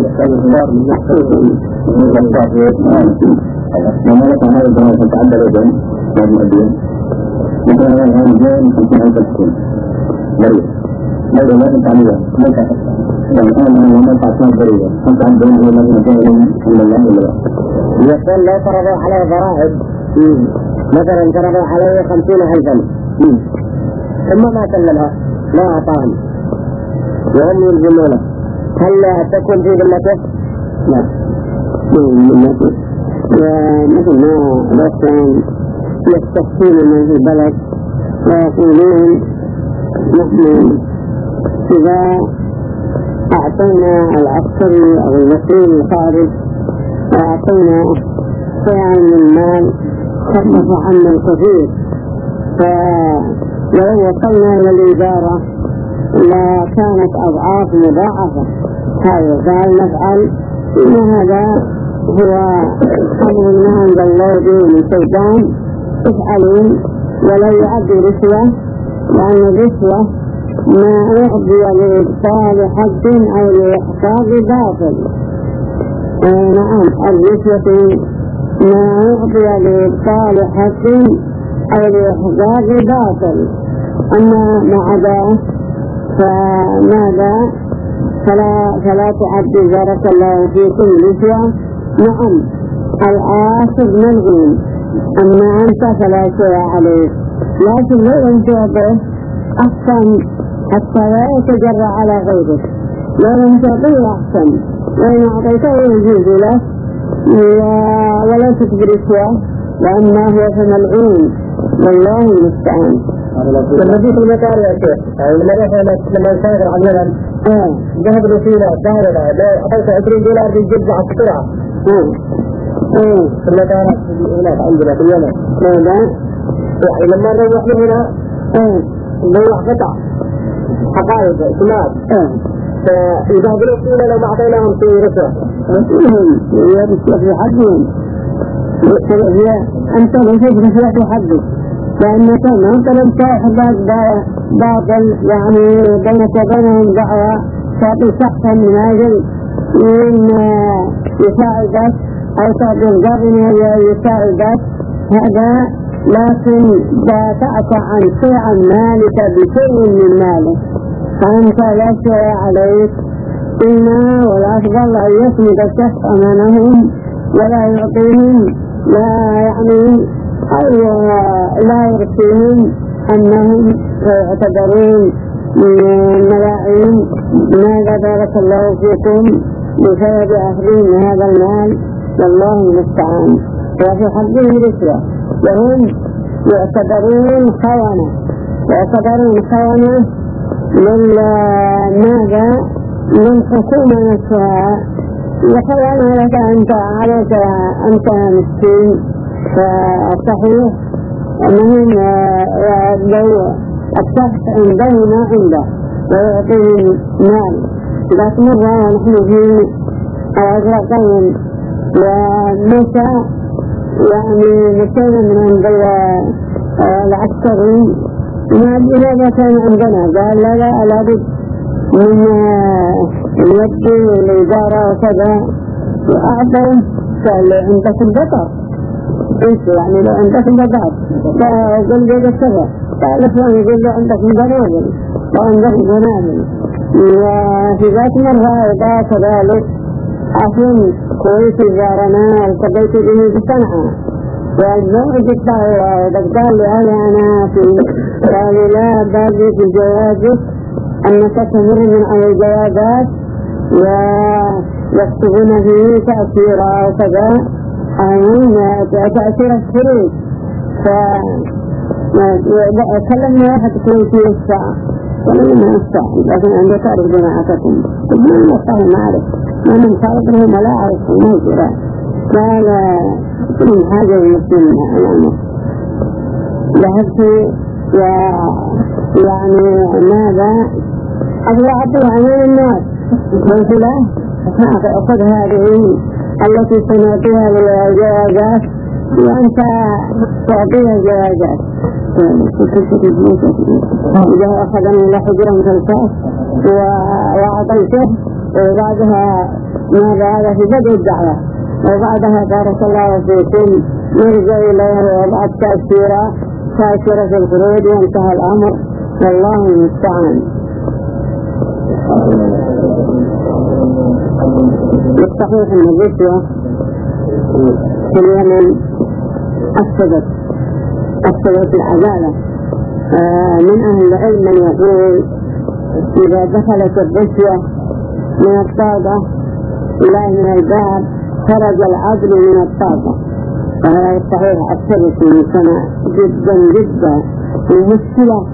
لما لك هذا الجمال فتعدى لدن والمؤدين مثل هذا الجان يمكن أن تكون بريء لو لا تتعليها ما تحصل والآن أنا ما تعصنا بريئة أنت عن بريئة ولا تنتهي إلا الله إلا يقول لو فرضوا عليه ضرائب مثلا فرضوا عليه 50,000 ثم ما سلمها لا أعطاهم وهم يلزمونه، هل تكون في ذمته؟ لا ذمته. ومثل ما الأخوان يستحسين من في البلد ويقولون نحن إذا أعطينا العسكري أو المسؤول الخارج وأعطينا شيئا من المال خفف عنا الكثير، فلو وصلنا إلى الإدارة لكانت أضعاف مضاعفة. هذا قال نفعل إن هذا هو أمر ما عند الله به من شيطان افعلون ولا يؤدي رشوة، لأن الرشوة ما أعطي لإبطال حد أو لإحقاق باطل. نعم الرشوة ما أعطي لإبطال حد أو لإحقاق باطل، أما ما عداه فماذا فلا تعد بارك الله فيكم رشوة. نعم الآخر ملغون، أما أنت فلا شيء عليك، لكن لو أنت به أحسن حتى لا يتجرع على غيرك، لو أنت به أحسن، وإن أعطيته يجوز له ولا تكبر رشوة، وأما هو فملعون والله المستعان. لما جيت المطار يا شيخ لما يسافر على اليمن ذهب رسيلة ظهر له أعطيته $20 بالجد على السرعة في المطارات هناك عندنا في اليمن. يعني لما نروح من هنا نروح قطع حقائق سمات فإذا برسيلة لو ما أعطيناهم في رسوة في حدهم أنت ليس في حدك، لأنك ما طلبت حبات باطل يعني بينك وبينهم دعوة تعطي شخصا من أجل من يساعدك أو تعطي القرن يساعدك هذا، لكن دافعت عن شيء مالك بشيء من مالك فأنت لا شيء عليك، إما والأفضل أن يسند الشخص أمامهم ولا يعطيهم لا يعني أو لا يرسلون أنهم يعتبرون ملاعين. ماذا بارك الله فيكم بسبب أخذهم هذا المال والله المستعان. وفي حقهم رشوة وهم يعتبرون خونة ماذا للحكومة نفسها، وخونة لك أنت مسكين. فصحيح أنهم لو الشخص عنده ما عنده ويعطيه مال، لكن مرة نحن في أجراء ومشى يعني مشينا من عند العسكري ما إذا كان عندنا قال لا لابد من يبدي الإدارة وكذا وأعطوا قال عندك البطر انت يعني لو عندك مبادئ فقل لي كذا تعرف يعني يقول له عندك مبادئ وعندك منازل. وفي ذات مرة إذا كذلك عشان كويس زارنا التقيت به بصنعاء والموعد قال لي أنا قال لا باقي في جوازك أنك تمر من على الجوازات ويكتبون فيه تأثيرا وكذا تأثير الخروج. فكلمنا واحد كويتي الساعة كلمنا الساعة لكن عندك تعرف جماعتكم ما نستطيع نعرف ما من خالقهم ولا أعرف ما جرى قال من حاجة المسلمين يعني ذهبت ويعني ماذا أطلعت عن الناس قلت له أخذ هذه التي سمعتها بالجوازات وأنت تعطيها الجوازات. إذا أخذني إلى حجرة مثلثات وأعطيته وبعدها ماذا هذا في بدء الدعوة وبعدها بارك الله فيكم نرجع إليه وضعت تأثيرة في الخروج وانتهى الأمر والله المستعان. الصحيح أن الرشوة في اليمن أفسدت العدالة. من أهل العلم من يقول إذا دخلت الرشوة من الطاقة إلى من الباب خرج العدل من الطاقة. وهذا الصحيح أفسدت في المجتمع جدا جدا. المشكلة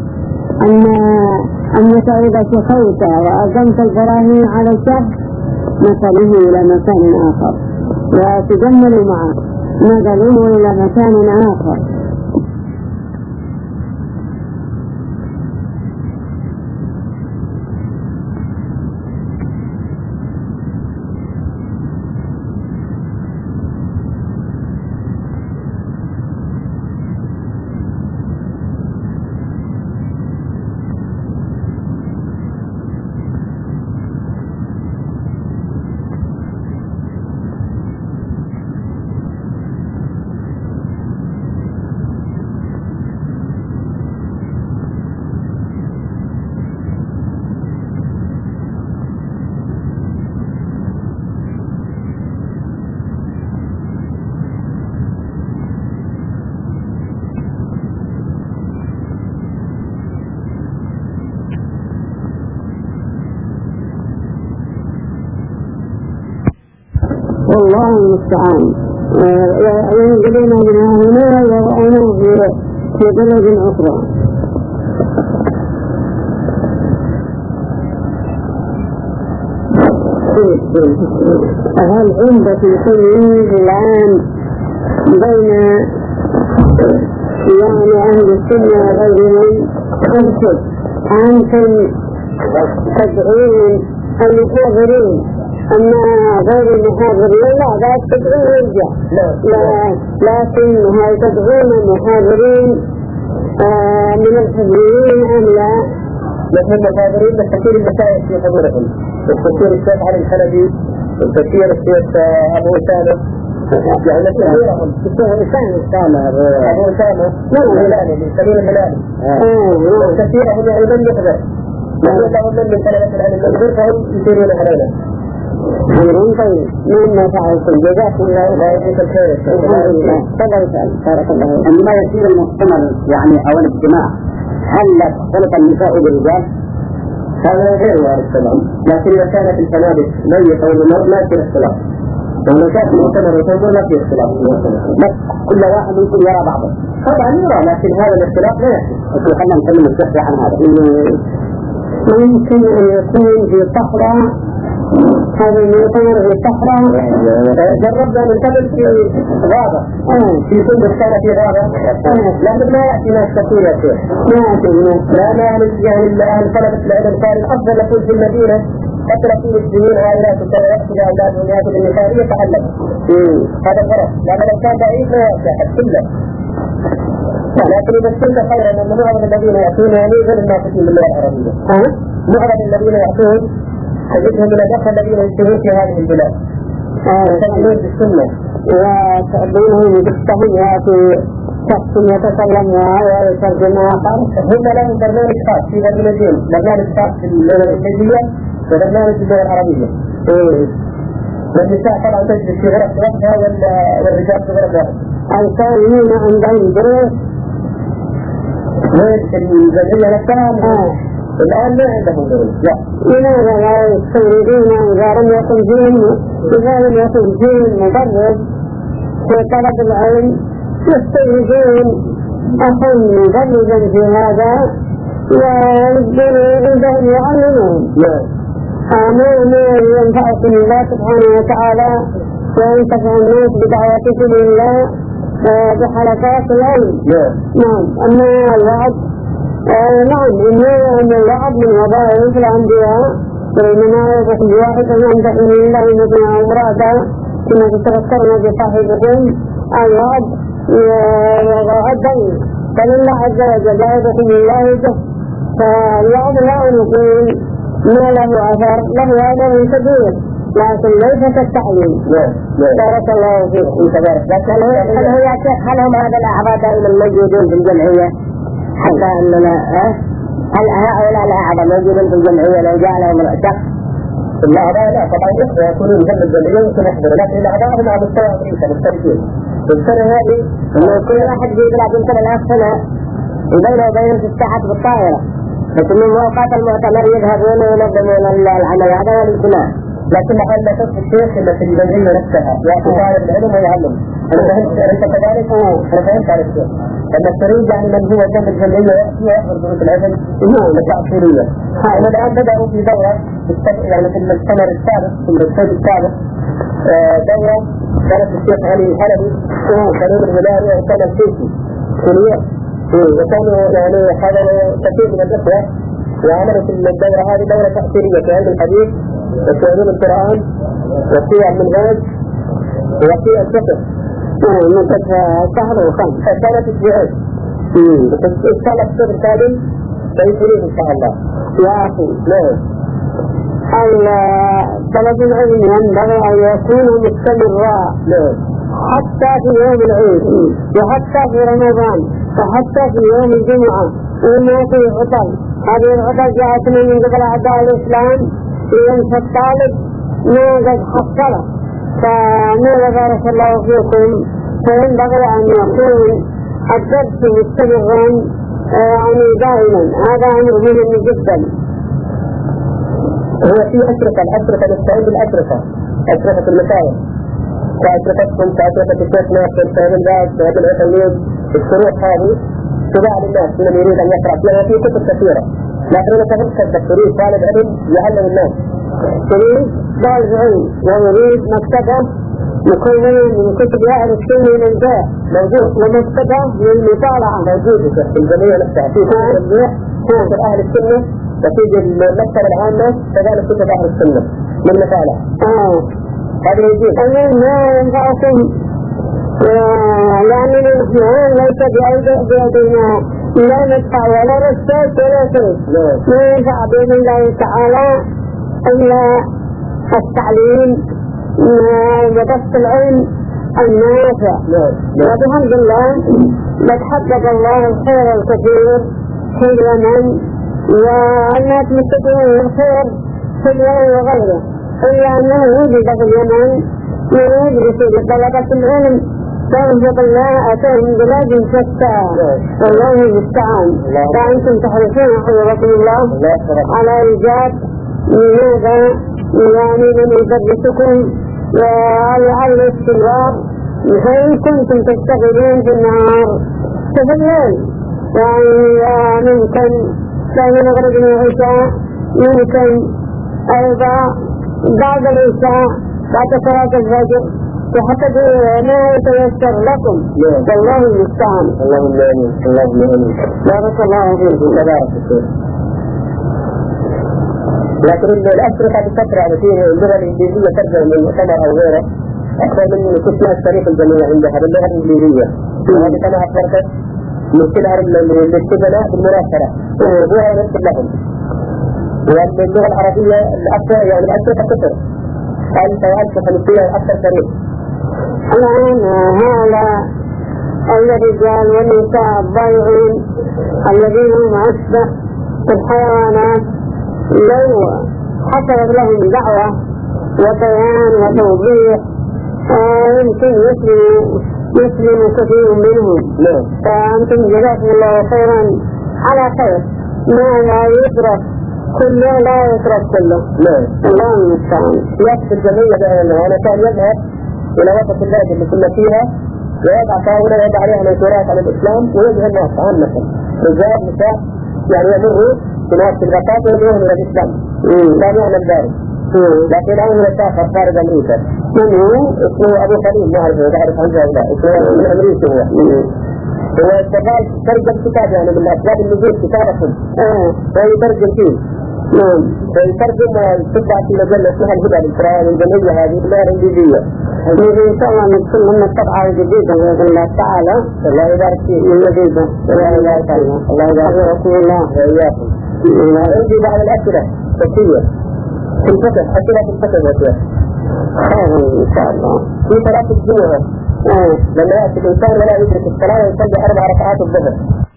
أنك إذا شخوت وأقمت البراهين على الشخص نقله إلى مكان آخر وتجمل معه نقله إلى مكان آخر. والله المستعان. ينقلون بنا هنا ويضعونه في بلد أخرى. هل عندك تمييز الآن بين يعني أهل السنة وغيرهم؟ أنتم تدعون المحاضرين أما غير المحاضرين لا ذات تدعون يرجع لكن هل تدعون المحاضرين من الحضورين أم لا؟ نحن المحاضرين نستطيع المسائل في حضورهم والتفسير الشيخ علي الحلبي والتفسير الشيخ أبو أسامة يعني نستطيعهم أبو أسامة الهلالي من سبيل الهلالي والتفسيرهم يعني من يقدر يقدر من طلبة العلم المنظر فهم يسيرون علينا. خيرون طيب مما فعلتم جزاكم الله ويجيك الخير. تفضل بارك الله. عندما يصير المؤتمر يعني أو الاجتماع هل تختلط النساء بالرجال؟ هذا غير وارد طبعا، لكن إذا كانت الفنادق ميتة والنار لا يصير اختلاف. ولو كانت المؤتمر وتنظر لا يصير اختلاف. بس كل واحد ممكن يرى بعضه. طبعا يرى لكن هذا الاختلاف لا يحصل. خلينا نكلم الشيخ عن هذا. ممكن أن يكون في صحراء هذا المؤتمر في صحراء. جربنا من قبل في غابة في كل سنة في غابة لكن ما يأتي ناس كثير يا شيخ. ما يأتي ناس. لا يعني طلبة العلم كان الأفضل يكون في المدينة حتى في المسلمين عائلات وكان يأخذ أولادهم يأخذ النساء يتعلم. هذا الغرض لأن لو كان بعيد ما يأتي أحد كله. لكن إذا كنت خيرا أن معظم الذين يأتون يعني غير الناطقين باللغة العربية. معظم الذين يأتون حدثهم من الأخوة الذين يشتهون في هذه البلاد يستمعون بالسنة وتعبونهم بالتهم يأتي شخص يتكلم ويترجم آخر. هم لهم برنامج خاص في برنامجين، برنامج خاص في اللغة الإنجليزية وبرنامج باللغة العربية. والنساء طبعا تجلس في غرف وحدها والرجال في غرف واحدة. القائمين عندهم دروس وين في الجمعية نفسها؟ الآن ما عندهم دروس. لا. لماذا لا يستوردون إذا لم يكن فيهم مدرس في طلب العلم يستوردون أخا مدرسا في هذا ويجبروا عندهم يعلمون. ما ينفعكم الله سبحانه وتعالى وينتفع الناس بدعوتكم الله بحلقات العلم. نعم. أما الوعد نعم إن الوعد من وظائف الأنبياء بينما يكون واحد أن تكون الله مثل أمرادا كما تتذكرنا بصاحبكم الوعد وغدا فلله عز وجل لا يكون الله به فالوعد لا نقول ما له أثر له أثر كبير لكن ليس كالتعليم. بارك الله فيك تبارك. لكن هل يا شيخ هل هم هذا الأعضاء دائما موجودين في الجمعية حتى أننا هل هؤلاء الأعضاء موجودين في الجمعية لو جاء لهم شخص؟ الأعضاء لا طبعا يكونون جنب الجمعية ويكون يحضر لكن الأعضاء هم على مستوى أمريكا مختلفين. السنة هذه كل واحد بيقول يمكن الآن سنة وبينه وبين تستحق بالطائرة لكن من أوقات المؤتمر يذهبون وينظمون العمل هذا والاجتماع. لكن محل نصف الشيخ اللي في الجمعية نفسها يأتي طالب العلم ويعلم. أنا فهمت أنت كذلك؟ أنا فهمت على الشيخ. لما تريد يعني من هو جنب الجمعية يأتي ويحضر دروس العلم التأثيرية. أنا الآن بدأوا في دورة يعني في المؤتمر السابق في المجتمع السابق دورة كانت الشيخ علي الحلبي وكريم الهلالي وأسامة السيسي كلية وكانوا يعني حضروا كثير من الأخوة وعملوا في الدورة هذه دورة تأثيرية في علم الحديث وفي علوم القرآن وفي المنهاج وفي الفقه مدة شهر وخمس كانت أسبوعين. إن شاء الله الشهر القادم سيكونون إن شاء الله. يا أخي طلب العلم ينبغي أن يكون مستمرا حتى في يوم العيد وحتى في رمضان وحتى في يوم الجمعة وما في عطل. هذه العطل جاءتنا من قبل أعداء الإسلام لأن الطالب ما قد حصله فما بارك الله فيكم فينبغي أن يكون الدرس مستمرا يعني دائما. هذا أمر مهم جدا. هو في الأشرطة نستعين بالأشرطة أشرطة المساجد كأشرطتكم كأشرطة الشيخ ناصر كأشرطة الباز كأشرطة العتميد الشروط هذه تباع للناس من يريد أن يقرأ فيها في كتب كثيرة لكن أنا تذكر تريد طالب علم يعلم الناس تريد طالب علم ويريد مكتبة مكونة من كتب أهل السنة والجاه موجود ومكتبة للمطالعة موجودة في الجمعية نفسها في كتب أهل السنة وفي المكتبة العامة كذلك كتب أهل السنة للمطالعة. هذا يجيب ما ينفعكم لأننا نحن ليس بأيدينا لا ندفع ولا رسالة ولا شيء. ما ينفع بإذن الله تعالى إلا التعليم وبث العلم النافع. وبحمد الله قد حقق الله الخير الكثير في اليمن والناس مستقيمين الخير في اليمن وغيره إلا أنه وجد في اليمن يدرس بطلبة العلم فأنزق الله أتاهم بلاد شتى والله المستعان. فأنتم تحرصون حفظكم الله على إيجاد لماذا يعني من يدرسكم وعلى الاستمرار فإن كنتم تشتغلون في النهار ففي الليل يعني ممكن بعد مغرب العشاء ممكن أيضا بعد العشاء بعد صلاة الفجر وحتى ما يتيسر لكم والله المستعان. اللهم آمين. اللهم آمين. بارك الله فيكم. تبارك الله. لكن الأشرطة بفترة في اللغة الإنجليزية ترجع من المؤتمر أو غيره أكثر من كتلة التاريخ الجميع عندها باللغة الإنجليزية. وهذه كما أخبرت مثلها للسجناء بالمناسبة وهو نفس لهم. واللغة العربية الأكثر يعني الأشرطة كثر 1550 أكثر تاريخ. الآن هؤلاء الرجال والنساء الضائعين الذين هم أشبه الحيوانات لو حصلت لهم دعوة وبيان وتوضيح يمكن يسلم كثير منهم. فأنتم جزاكم الله خيرا على خير. ما لا يترك كله لا يترك كله. الله المستعان. يكفي الجميع بأن هذا كان يذهب إلى وسط البلد اللي كنا فيها ويضع كاونا ويضع عليها منشورات عن الإسلام ويجهل الناس عامة رجال نساء يعني يمروا بناس الغطاء ويجهلون إلى الإسلام. لا يعلم ذلك. لكن الآن يسافر خارج أمريكا. من هو؟ اسمه أبو خليل ما أعرف عن هؤلاء. اسمه من أمريكا هو اشتغل ترجم كتاب يعني من أسباب النزول كتابهم. ويترجم فيه. فيترجم ويتبع في مجلة اسمها الهدى للقراءة الجميلة هذه باللغة الإنجليزية. إن شاء الله ندخل لنا الطبعة الجديدة بإذن الله تعالى. الله يبارك فيك. الجديدة. الله يبارك فيك. الله يبارك فيك. الله وإياكم. عندي بعض الأسئلة فكية في الفقه أسئلة في الفقه يا شيخ. خير إن شاء الله. في صلاة الجمعة لما يأتي الإنسان ولا يدرك الصلاة ويصلي 4 ركعات الظهر